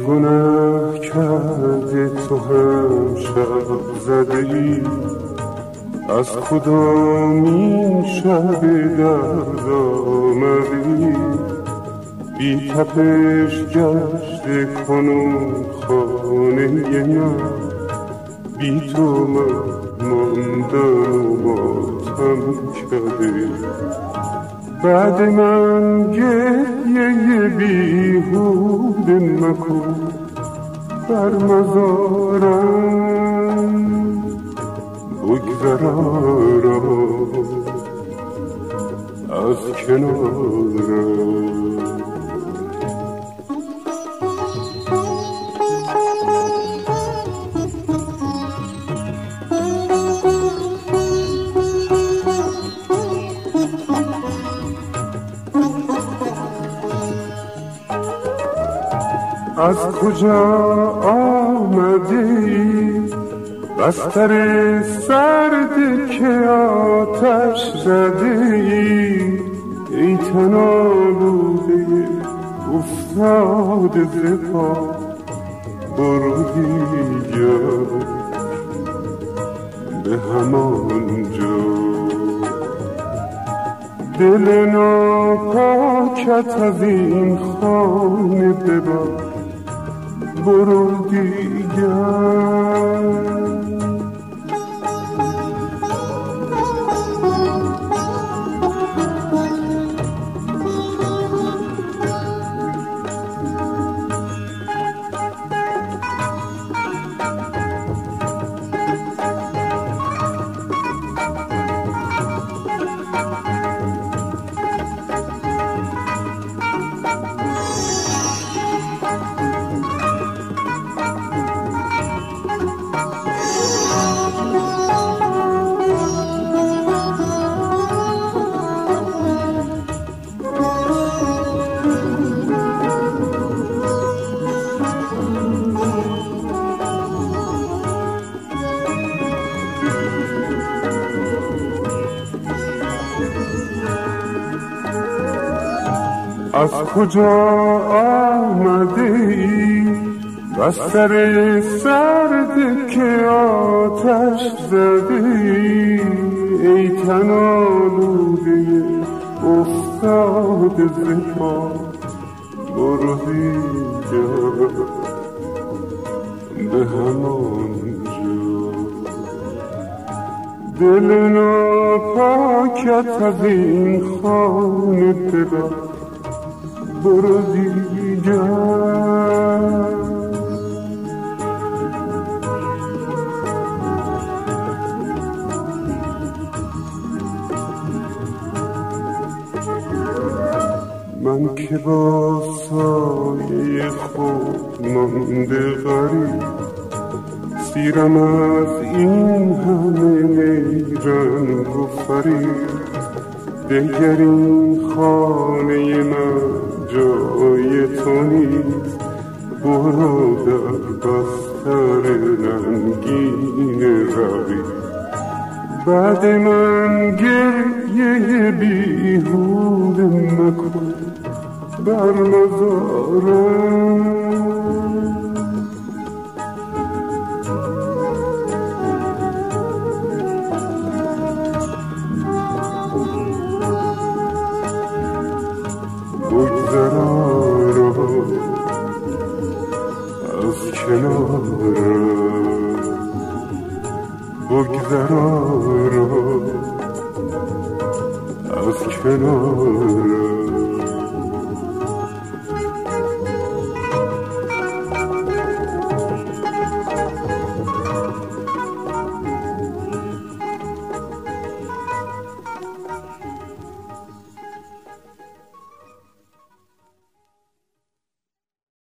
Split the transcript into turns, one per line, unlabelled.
گناه کرده تو هم شب زده ای، از کدامین شب درد آمدی؟ بی تپش گشته کنون خانه من، بی تو من ماندم و ماتم کرده. بعد من گریه بیهوده مکن بر مزارم، بگذرارم از کنارم. از کجا آمدی بستر سرد که آتش زدی؟ ای تن آلوده افتاده ز پا، برو دیگر به همان جا. دل ناپاکت از این خانه ببر، برو دیگر. از کجا آمده ای بستر سرد که آتش زده ای؟ ای تن آلوده افتاده ز پا، برو دیگر به همان جا. دل ناپاکت از این خانه ببر، برو دیگر. من که با سایه خود مانده غریب، سیرم از این همه نیرنگ و فریب. دگر این خانه من جای تو نیست، برو در بستر رنگین رقیب. بعد من گریه بیهوده مکن بر مزارم. بگذرارم از کنارم، بگذرارم از کنارم.